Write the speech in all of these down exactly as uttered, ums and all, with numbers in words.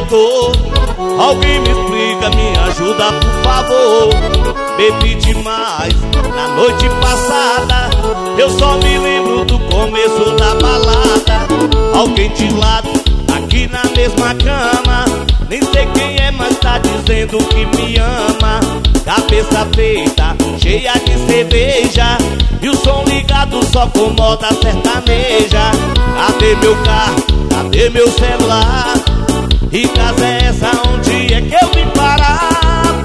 doutor, alguém me explica, me ajuda por favor. Bebi demais na noite passada, eu só me lembro do começo da balada. Alguém de lado, aqui na mesma cama, nem sei quem é, mas tá dizendo que me ama. Cabeça feita, cheia de cerveja, e o som ligado só com moda sertaneja. Cadê meu carro? Cadê meu celular? E casa é essa? Onde é que eu vim parar?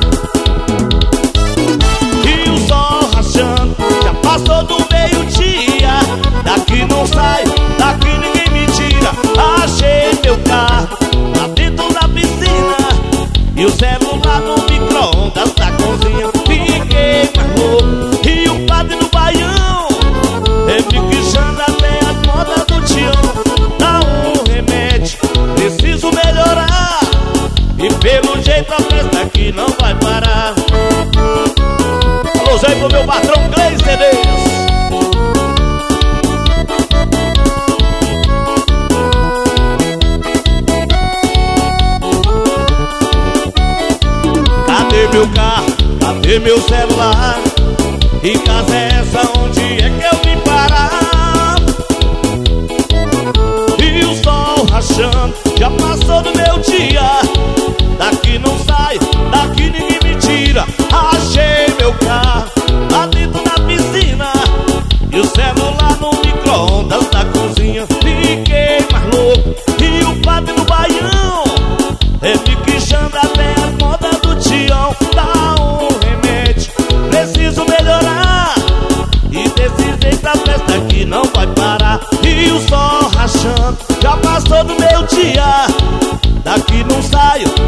E o sol rachando, já passou do meio-dia. Daqui não sai, daqui ninguém me tira. Achei meu carro lá dentro da piscina, e o celular no micro-ondas da cozinha. Fiquei mais louco, e o padre no baião repiquejando até as modas do tião. Dá um remédio, preciso melhorar, e pelo jeito a festa aqui não vai parar. Alô, Zé, pro meu patrão Cleis C Ds. Cadê meu carro? Cadê meu celular? E casa é essa? Onde é que eu vim parar? E o sol rachando, já passou do meu dia. Daqui não sai, daqui ninguém me tira. Achei meu carro lá dentro da piscina, e o celular no micro-ondas da cozinha. Fiquei mais louco, e o padre no baião repiquejando até as modas do tião. Dá um remédio, preciso melhorar, e desse jeito a festa aqui não vai parar. E o sol rachando, já passou do meu dia. Daqui não saio,